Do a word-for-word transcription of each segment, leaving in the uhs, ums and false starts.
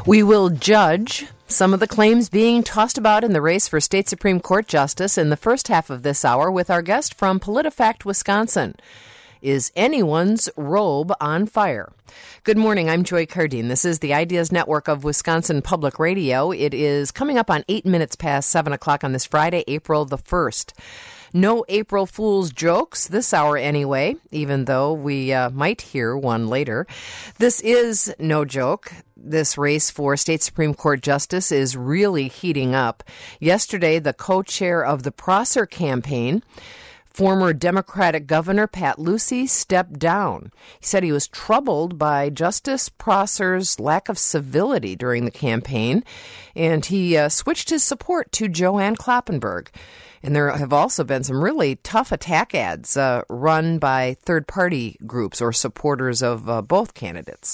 We will judge some of the claims being tossed about in the race for state Supreme Court justice in the first half of this hour with our guest from PolitiFact, Wisconsin. Is anyone's robe on fire? Good morning, I'm Joy Cardine. This is the Ideas Network of Wisconsin Public Radio. It is coming up on eight minutes past seven o'clock on this Friday, April the first. No April Fool's jokes this hour anyway, even though we uh, might hear one later. This is no joke. This race for state Supreme Court justice is really heating up. Yesterday, the co-chair of the Prosser campaign, former Democratic Governor Pat Lucey, stepped down. He said he was troubled by Justice Prosser's lack of civility during the campaign, and he uh, switched his support to Joanne Kloppenburg. And there have also been some really tough attack ads uh, run by third-party groups or supporters of uh, both candidates.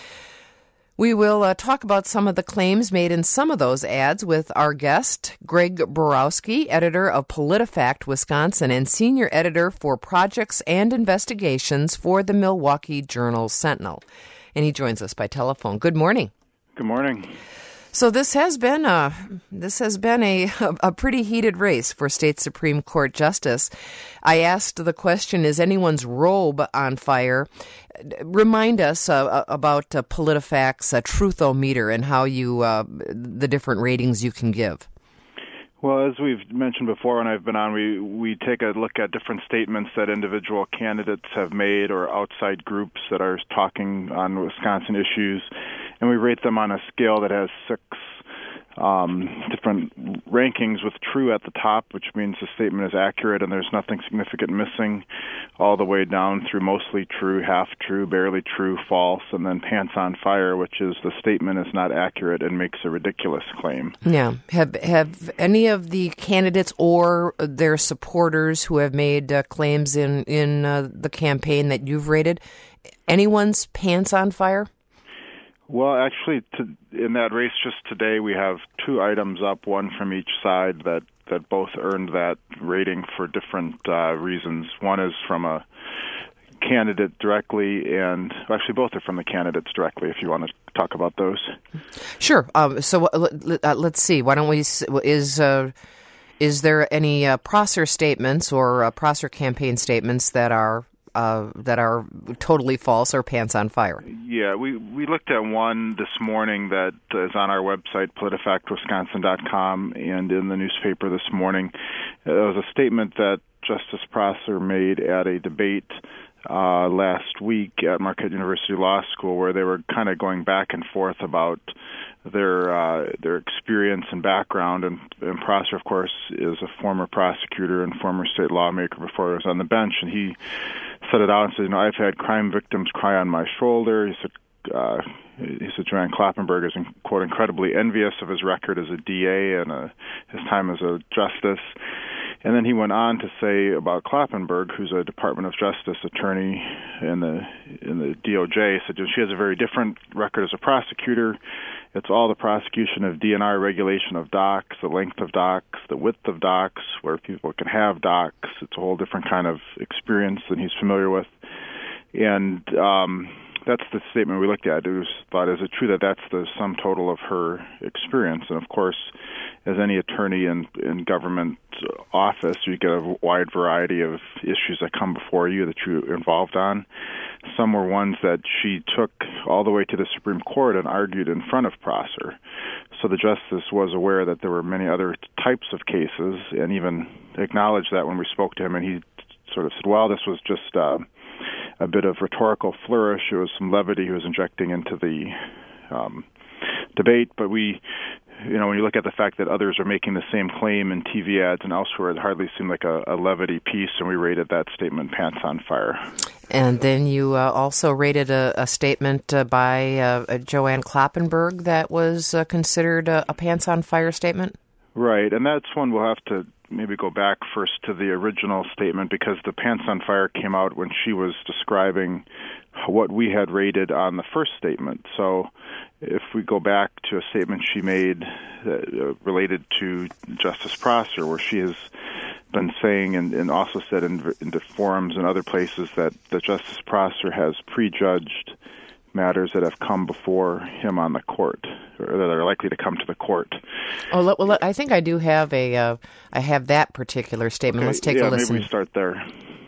We will uh, talk about some of the claims made in some of those ads with our guest, Greg Borowski, editor of PolitiFact Wisconsin and senior editor for projects and investigations for the Milwaukee Journal-Sentinel. And he joins us by telephone. Good morning. Good morning. So this has been a this has been a a pretty heated race for state Supreme Court justice. I asked the question: is anyone's robe on fire? Remind us uh, about uh, PolitiFact's uh, Truthometer and how you uh, the different ratings you can give. Well, as we've mentioned before when I've been on, we, we take a look at different statements that individual candidates have made or outside groups that are talking on Wisconsin issues, and we rate them on a scale that has six um, different rankings with true at the top, which means the statement is accurate and there's nothing significant missing, all the way down through mostly true, half true, barely true, false, and then pants on fire, which is the statement is not accurate and makes a ridiculous claim. Yeah. Have have any of the candidates or their supporters who have made uh, claims in, in uh, the campaign that you've rated, anyone's pants on fire? Well, actually, to, in that race just today, we have two items up, one from each side that, that both earned that rating for different uh, reasons. One is from a candidate directly, and actually both are from the candidates directly, if you want to talk about those. Sure. Um, so uh, let's see. Why don't we, is uh, is there any uh, Prosser statements or uh, Prosser campaign statements that are Uh, that are totally false or pants on fire? Yeah, we, we looked at one this morning that is on our website, politifact wisconsin dot com, and in the newspaper this morning. It was a statement that Justice Prosser made at a debate uh, last week at Marquette University Law School, where they were kind of going back and forth about their uh, their experience and background. And, and Prosser, of course, is a former prosecutor and former state lawmaker before he was on the bench, and he set it out and said, you know, I've had crime victims cry on my shoulder. He said, uh, he said Joanne Kloppenburg is, quote, incredibly envious of his record as a D A and uh, his time as a justice. And then he went on to say about Kloppenburg, who's a Department of Justice attorney in the in the D O J, said she has a very different record as a prosecutor. It's all the prosecution of D N R regulation of docks, the length of docks, the width of docks, where people can have docks. It's a whole different kind of experience than he's familiar with. And um, that's the statement we looked at. It was thought, is it true that that's the sum total of her experience? And of course, as any attorney in, in government office, you get a wide variety of issues that come before you that you're involved on. Some were ones that she took all the way to the Supreme Court and argued in front of Prosser. So the justice was aware that there were many other types of cases and even acknowledged that when we spoke to him, and he sort of said, well, this was just uh, a bit of rhetorical flourish. It was some levity he was injecting into the um, debate, but we You know, when you look at the fact that others are making the same claim in T V ads and elsewhere, it hardly seemed like a, a levity piece, and we rated that statement pants on fire. And then you uh, also rated a, a statement uh, by uh, Joanne Kloppenburg that was uh, considered a, a pants on fire statement? Right, and that's one we'll have to maybe go back first to the original statement, because the pants on fire came out when she was describing what we had rated on the first statement. So if we go back to a statement she made uh, related to Justice Prosser, where she has been saying and, and also said in, in the forums and other places that, that Justice Prosser has prejudged matters that have come before him on the court, or that are likely to come to the court. Oh, let, well, let, I think I do have a, uh, I have that particular statement. Okay, Let's take yeah, a listen. Maybe we start there.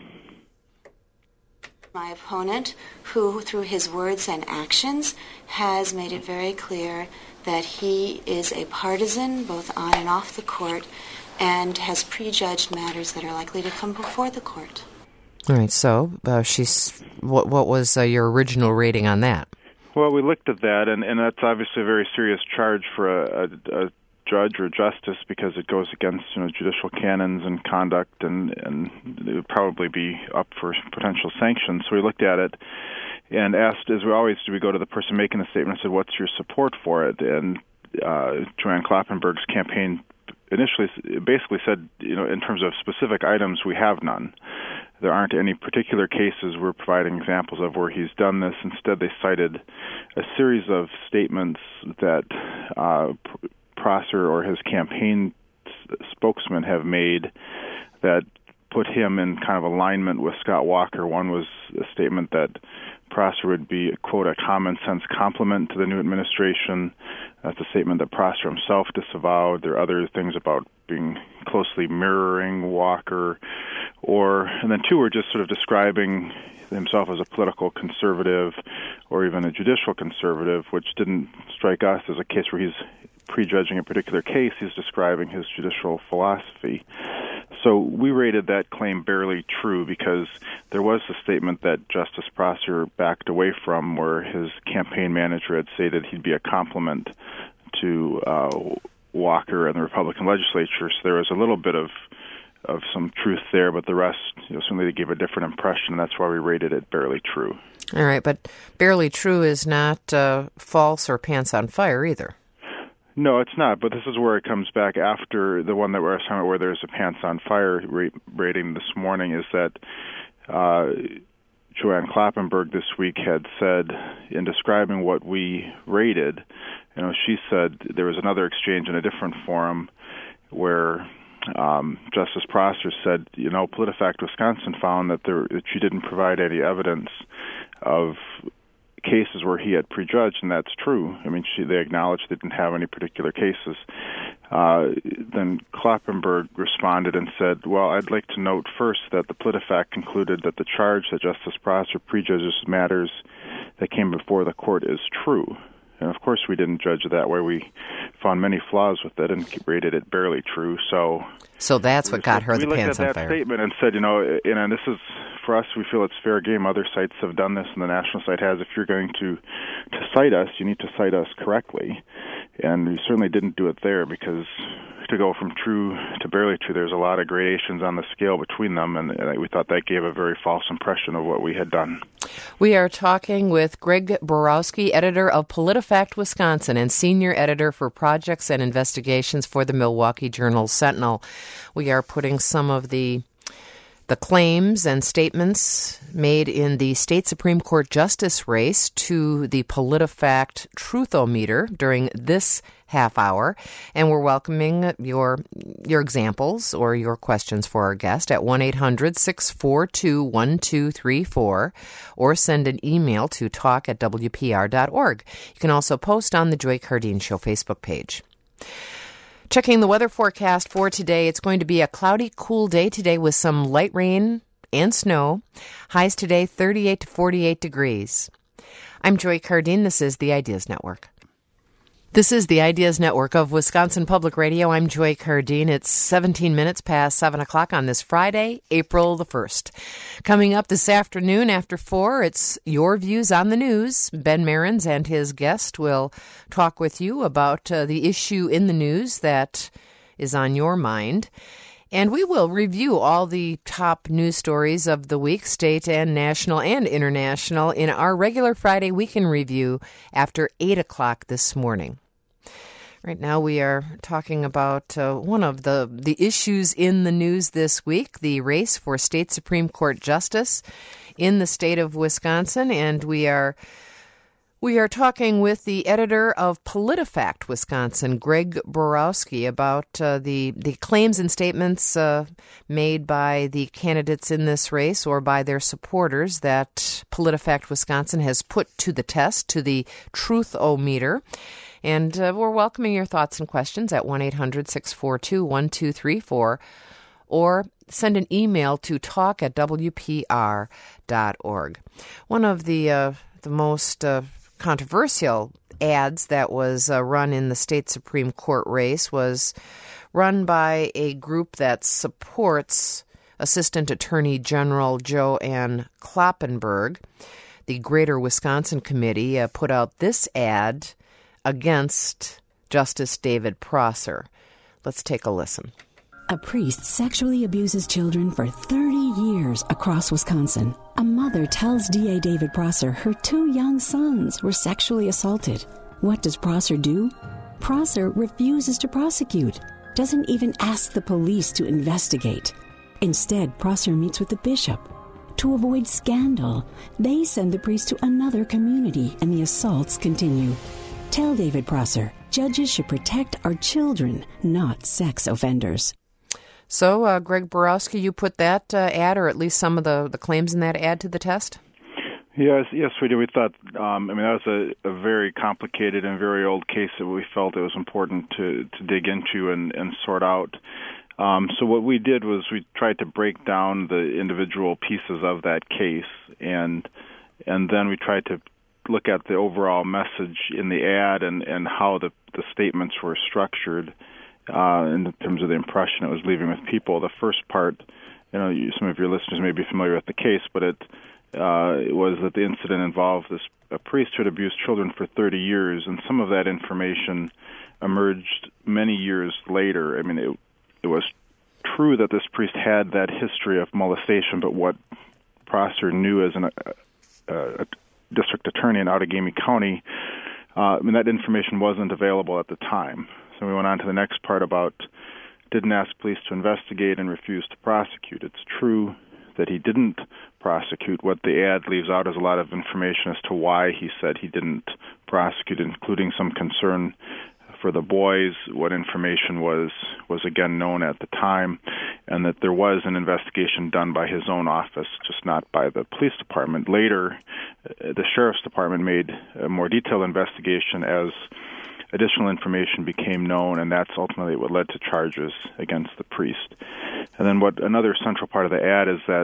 My opponent, who through his words and actions has made it very clear that he is a partisan both on and off the court and has prejudged matters that are likely to come before the court. All right, so uh, she's what, what was uh, your original rating on that? Well, we looked at that, and, and that's obviously a very serious charge for a, a, a judge or justice, because it goes against, you know, judicial canons and conduct, and, and it would probably be up for potential sanctions. So we looked at it and asked, as we always do, we go to the person making the statement and said, what's your support for it? And uh, Joanne Kloppenburg's campaign initially basically said, you know, in terms of specific items, we have none. There aren't any particular cases we're providing examples of where he's done this. Instead, they cited a series of statements that uh, Prosser or his campaign spokesman have made that put him in kind of alignment with Scott Walker. One was a statement that Prosser would be, quote, a common-sense complement to the new administration. That's a statement that Prosser himself disavowed. There are other things about being closely mirroring Walker. Or, and then two were just sort of describing himself as a political conservative or even a judicial conservative, which didn't strike us as a case where he's prejudging a particular case. He's describing his judicial philosophy. So we rated that claim barely true because there was a statement that Justice Prosser backed away from, where his campaign manager had stated he'd be a complement to uh, Walker and the Republican legislature. So there was a little bit of of some truth there, but the rest, you know, certainly they gave a different impression, and that's why we rated it barely true. All right, but barely true is not uh, false or pants on fire either. No, it's not, but this is where it comes back after the one that we're talking about where there's a pants on fire rate, rating this morning, is that uh, Joanne Kloppenburg this week had said, in describing what we rated, you know, she said there was another exchange in a different forum where um, Justice Prosser said, you know, PolitiFact Wisconsin found that, there, that she didn't provide any evidence of cases where he had prejudged, and that's true. I mean, she, they acknowledged they didn't have any particular cases. Uh, then Kloppenburg responded and said, well, I'd like to note first that the PolitiFact concluded that the charge that Justice Prosser prejudges matters that came before the court is true. And, of course, we didn't judge it that way. We found many flaws with it and rated it barely true. So so that's what got her the pants on fire. We looked at that statement and said, you know, and this is, for us, we feel it's fair game. Other sites have done this, and the national site has. If you're going to, to cite us, you need to cite us correctly. And we certainly didn't do it there, because to go from true to barely true, there's a lot of gradations on the scale between them, and, and we thought that gave a very false impression of what we had done. We are talking with Greg Borowski, editor of PolitiFact Wisconsin and senior editor for projects and investigations for the Milwaukee Journal-Sentinel. We are putting some of the the claims and statements made in the state Supreme Court justice race to the PolitiFact Truthometer during this half hour, and we're welcoming your your examples or your questions for our guest at one eight hundred six four two one two three four, or send an email to talk at w p r dot org. You can also post on the Joy Cardine Show Facebook page. Checking the weather forecast for today, it's going to be a cloudy, cool day today with some light rain and snow. Highs today thirty-eight to forty-eight degrees. I'm Joy Cardine. This is the Ideas Network. This is the Ideas Network of Wisconsin Public Radio. I'm Joy Cardine. It's seventeen minutes past seven o'clock on this Friday, April the first. Coming up this afternoon after four, it's Your Views on the News. Ben Marins and his guest will talk with you about uh, the issue in the news that is on your mind. And we will review all the top news stories of the week, state and national and international, in our regular Friday Weekend Review after eight o'clock this morning. Right now we are talking about uh, one of the, the issues in the news this week, the race for state Supreme Court justice in the state of Wisconsin. And we are We are talking with the editor of PolitiFact Wisconsin, Greg Borowski, about uh, the, the claims and statements uh, made by the candidates in this race or by their supporters that PolitiFact Wisconsin has put to the test, to the truth-o-meter. And uh, we're welcoming your thoughts and questions at one eight hundred six four two one two three four or send an email to talk at w p r dot org. One of the, uh, the most... Uh, controversial ads that was uh, run in the state Supreme Court race was run by a group that supports Assistant Attorney General Joanne Kloppenburg. The Greater Wisconsin Committee uh, put out this ad against Justice David Prosser. Let's take a listen. A priest sexually abuses children for thirty years across Wisconsin. A mother tells D A David Prosser her two young sons were sexually assaulted. What does Prosser do? Prosser refuses to prosecute, doesn't even ask the police to investigate. Instead, Prosser meets with the bishop. To avoid scandal, they send the priest to another community and the assaults continue. Tell David Prosser, judges should protect our children, not sex offenders. So, uh, Greg Borowski, you put that uh, ad, or at least some of the, the claims in that ad, to the test? Yes, yes, we did. We thought, um, I mean, that was a, a very complicated and very old case that we felt it was important to, to dig into and, and sort out. Um, so what we did was we tried to break down the individual pieces of that case, and and then we tried to look at the overall message in the ad and, and how the, the statements were structured. Uh, in terms of the impression it was leaving with people. The first part, you know, you, some of your listeners may be familiar with the case, but it, uh, it was that the incident involved this a priest who had abused children for thirty years, and some of that information emerged many years later. I mean, it, it was true that this priest had that history of molestation, but what Prosser knew as an, uh, a district attorney in Outagamie County, uh, I mean, that information wasn't available at the time. So we went on to the next part about didn't ask police to investigate and refused to prosecute. It's true that he didn't prosecute. What the ad leaves out is a lot of information as to why he said he didn't prosecute, including some concern for the boys, what information was, was again known at the time, and that there was an investigation done by his own office, just not by the police department. Later, the sheriff's department made a more detailed investigation as additional information became known, and that's ultimately what led to charges against the priest. And then what another central part of the ad is that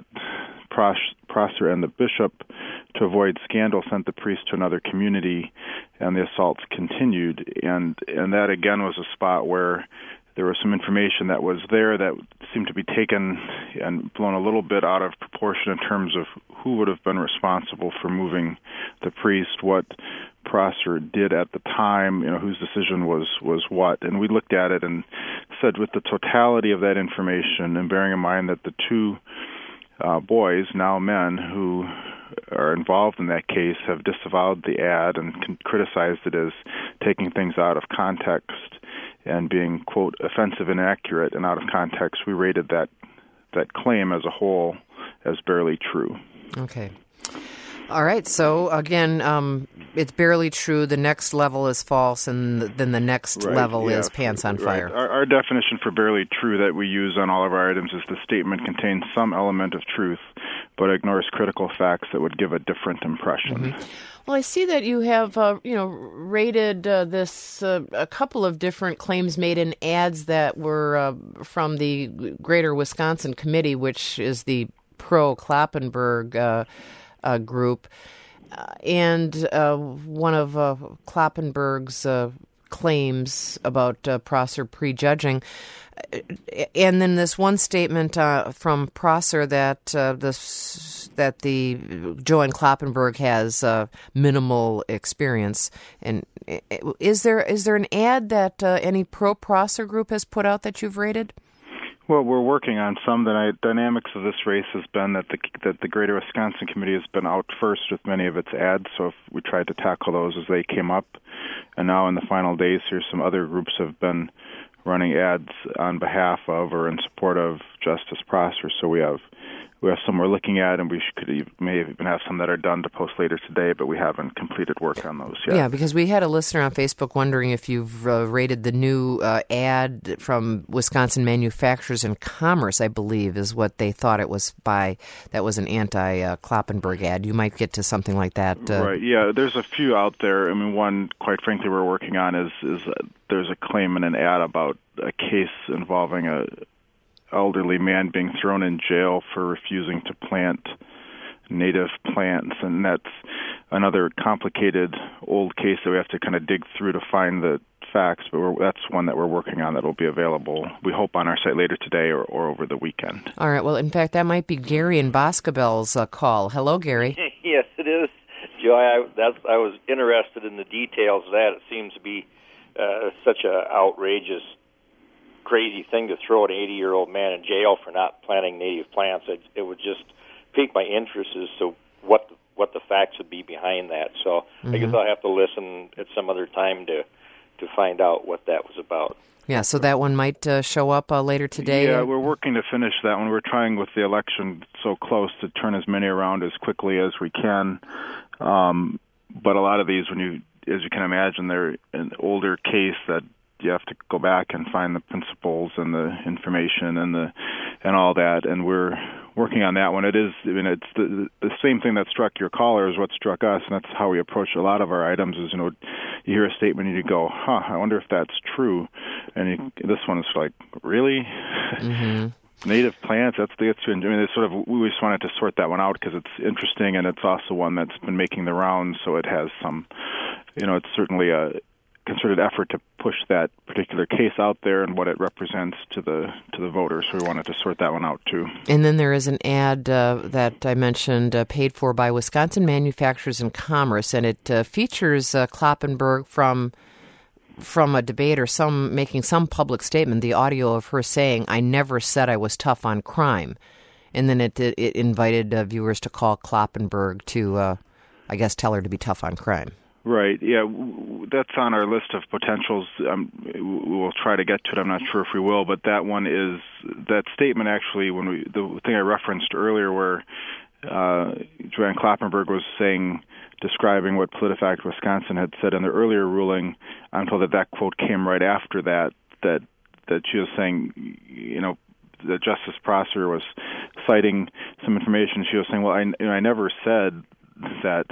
Prosser and the bishop, to avoid scandal, sent the priest to another community, and the assaults continued. And and that, again, was a spot where there was some information that was there that seemed to be taken and blown a little bit out of proportion in terms of who would have been responsible for moving the priest, what Prosser did at the time, you know, whose decision was, was what. And we looked at it and said with the totality of that information, and bearing in mind that the two uh, boys, now men, who are involved in that case have disavowed the ad and con- criticized it as taking things out of context and being, quote, offensive, inaccurate, and out of context, we rated that that claim as a whole as barely true. Okay. All right. So, again, um, it's barely true. The next level is false, and then the next right, level yeah, is pants on fire. Right. Our, our definition for barely true that we use on all of our items is the statement contains some element of truth, but ignores critical facts that would give a different impression. Mm-hmm. Well, I see that you have, uh, you know, rated uh, this uh, a couple of different claims made in ads that were uh, from the Greater Wisconsin Committee, which is the pro-Kloppenburg uh, uh, group. Uh, and uh, one of uh, Kloppenburg's uh, claims about uh, Prosser prejudging. And then this one statement uh, from Prosser that uh, this, that the Joanne Kloppenburg has uh, minimal experience. And is there is there an ad that uh, any pro-Prosser group has put out that you've rated? Well, we're working on some. The dynamics of this race has been that the that the Greater Wisconsin Committee has been out first with many of its ads, so if we tried to tackle those as they came up. And now in the final days here, some other groups have been running ads on behalf of or in support of Justice Prosser. So we have we have some we're looking at, and we could even, may even have some that are done to post later today, but we haven't completed work on those yet. Yeah, because we had a listener on Facebook wondering if you've uh, rated the new uh, ad from Wisconsin Manufacturers and Commerce, I believe, is what they thought it was by. That was an anti-Kloppenburg uh, ad. You might get to something like that. Uh, right, yeah, there's a few out there. I mean, one, quite frankly, we're working on is, is uh, there's a claim in an ad about a case involving a elderly man being thrown in jail for refusing to plant native plants, and that's another complicated old case that we have to kind of dig through to find the facts, but we're, that's one that we're working on that will be available, we hope, on our site later today or, or over the weekend. All right, well, in fact, that might be Gary in Boscobel's uh, call. Hello, Gary. Yes, it is, Joy. I, that's, I was interested in the details of that. It seems to be uh, such an outrageous crazy thing to throw an eighty-year-old man in jail for not planting native plants. It, it would just pique my interest as to what the, what the facts would be behind that. So mm-hmm. I guess I'll have to listen at some other time to to find out what that was about. Yeah, so that one might uh, show up uh, later today? Yeah, we're working to finish that one. We're trying with the election so close to turn as many around as quickly as we can. Um, but a lot of these, when you, as you can imagine, they're an older case that you have to go back and find the principles and the information and the and all that, and we're working on that one. It is, I mean, it's the the same thing that struck your caller is what struck us, and that's how we approach a lot of our items. Is, you know, you hear a statement and you go, "Huh, I wonder if that's true," and you, this one is like, "Really?" Mm-hmm. Native plants, that's the, I mean, it's sort of, we just wanted to sort that one out because it's interesting, and it's also one that's been making the rounds, so it has some, you know, it's certainly a concerted effort to push that particular case out there and what it represents to the to the voters. So we wanted to sort that one out too. And then there is an ad uh, that I mentioned, uh, paid for by Wisconsin Manufacturers and Commerce, and it uh, features uh, Kloppenburg from from a debate or some making some public statement. The audio of her saying, "I never said I was tough on crime," and then it it invited uh, viewers to call Kloppenburg to, uh, I guess, tell her to be tough on crime. Right. Yeah, that's on our list of potentials. Um, we'll try to get to it. I'm not sure if we will, but that one is that statement. Actually, when we the thing I referenced earlier, where uh, Joanne Kloppenburg was saying, describing what PolitiFact Wisconsin had said in the earlier ruling, I'm told that that quote came right after that. That that she was saying, you know, that Justice Prosser was citing some information. She was saying, well, I, you know, I never said that.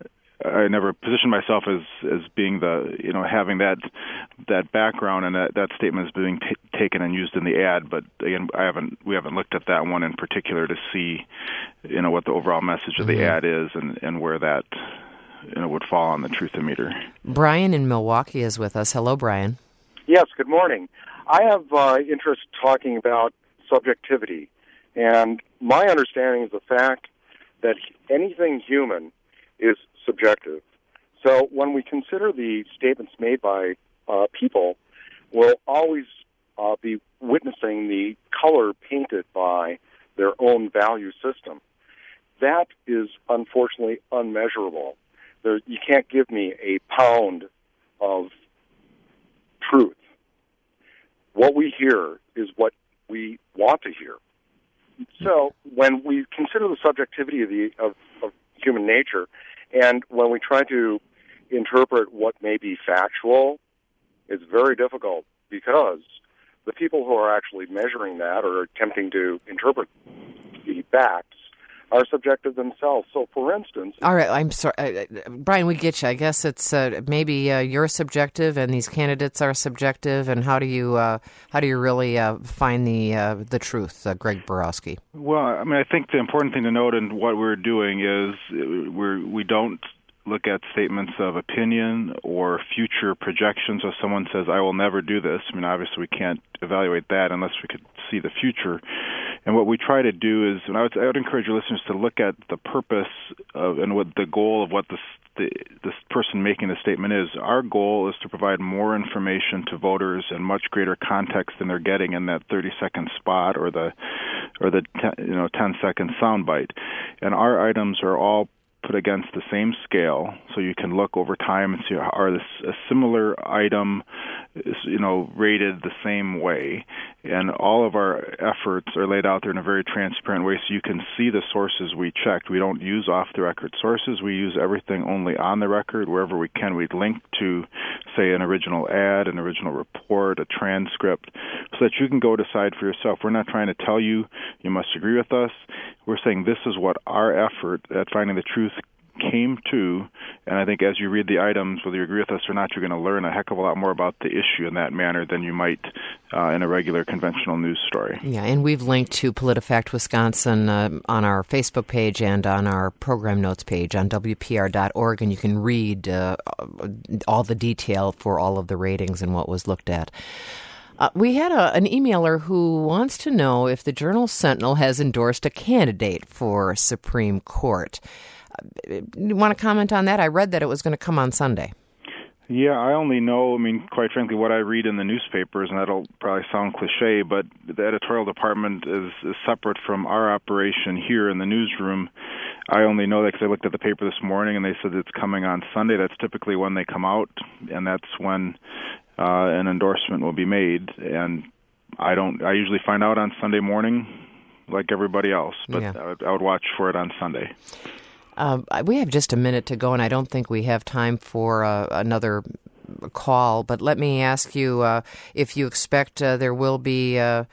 I never positioned myself as as being the, you know, having that that background, and that, that statement is being t- taken and used in the ad. But again, I haven't we haven't looked at that one in particular to see, you know, what the overall message of the mm-hmm. ad is and, and where that, you know, would fall on the truth-o-meter. Brian in Milwaukee is with us. Hello, Brian. Yes. Good morning. I have uh, interest talking about subjectivity, and my understanding is the fact that anything human is subjective. So when we consider the statements made by uh, people, we'll always uh, be witnessing the color painted by their own value system. That is unfortunately unmeasurable. There, you can't give me a pound of truth. What we hear is what we want to hear. So when we consider the subjectivity of, the, of, of human nature, and when we try to interpret what may be factual, it's very difficult because the people who are actually measuring that or attempting to interpret the facts are subjective themselves. So, for instance... All right, I'm sorry. Uh, Brian, we get you. I guess it's uh, maybe uh, you're subjective and these candidates are subjective, and how do you uh, how do you really uh, find the uh, the truth, uh, Greg Borowski? Well, I mean, I think the important thing to note in what we're doing is we're, we don't look at statements of opinion or future projections. So someone says, I will never do this. I mean, obviously we can't evaluate that unless we could see the future. And what we try to do is, and I would, I would encourage your listeners to look at the purpose of and what the goal of what this, the, this person making the statement is. Our goal is to provide more information to voters and much greater context than they're getting in that thirty-second spot or the or the ten, you know ten-second soundbite. And our items are all put against the same scale, so you can look over time and see are this a similar item, you know, rated the same way. And all of our efforts are laid out there in a very transparent way, so you can see the sources we checked. We don't use off-the-record sources. We use everything only on the record. Wherever we can, we link to, say, an original ad, an original report, a transcript, so that you can go decide for yourself. We're not trying to tell you you must agree with us. We're saying this is what our effort at finding the truth came to, and I think as you read the items, whether you agree with us or not, you're going to learn a heck of a lot more about the issue in that manner than you might uh, in a regular conventional news story. Yeah, and we've linked to PolitiFact Wisconsin uh, on our Facebook page and on our program notes page on W P R dot org, and you can read uh, all the detail for all of the ratings and what was looked at. Uh, we had a, an emailer who wants to know if the Journal-Sentinel has endorsed a candidate for Supreme Court. Uh, you want to comment on that? I read that it was going to come on Sunday. Yeah, I only know, I mean, quite frankly, what I read in the newspapers, and that'll probably sound cliche, but the editorial department is, is separate from our operation here in the newsroom. I only know that because I looked at the paper this morning, and they said it's coming on Sunday. That's typically when they come out, and that's when uh, an endorsement will be made. And I don't. I usually find out on Sunday morning, like everybody else, but yeah. I, would, I would watch for it on Sunday. Um, we have just a minute to go, and I don't think we have time for uh, another call. But let me ask you uh, if you expect uh, there will be uh,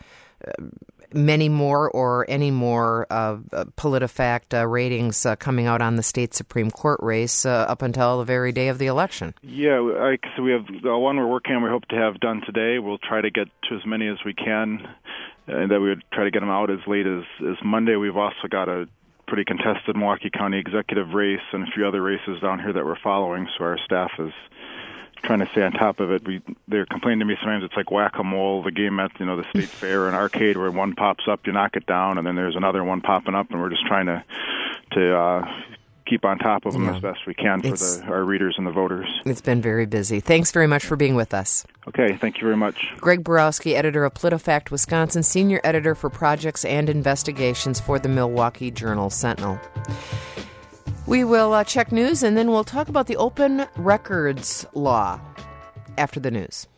many more or any more uh, PolitiFact uh, ratings uh, coming out on the state Supreme Court race uh, up until the very day of the election. Yeah, I, so we have the one we're working on. We hope to have done today. We'll try to get to as many as we can, and that we would try to get them out as late as, as Monday. We've also got a pretty contested Milwaukee County executive race and a few other races down here that we're following, so our staff is trying to stay on top of it. We, they're complaining to me sometimes it's like whack-a-mole, the game at, you know, the state fair and arcade where one pops up, you knock it down, and then there's another one popping up, and we're just trying to to uh, keep on top of them yeah. as best we can for the, our readers and the voters. It's been very busy. Thanks very much for being with us. Okay, thank you very much. Greg Borowski, editor of PolitiFact Wisconsin, senior editor for projects and investigations for the Milwaukee Journal-Sentinel. We will uh, check news, and then we'll talk about the open records law after the news.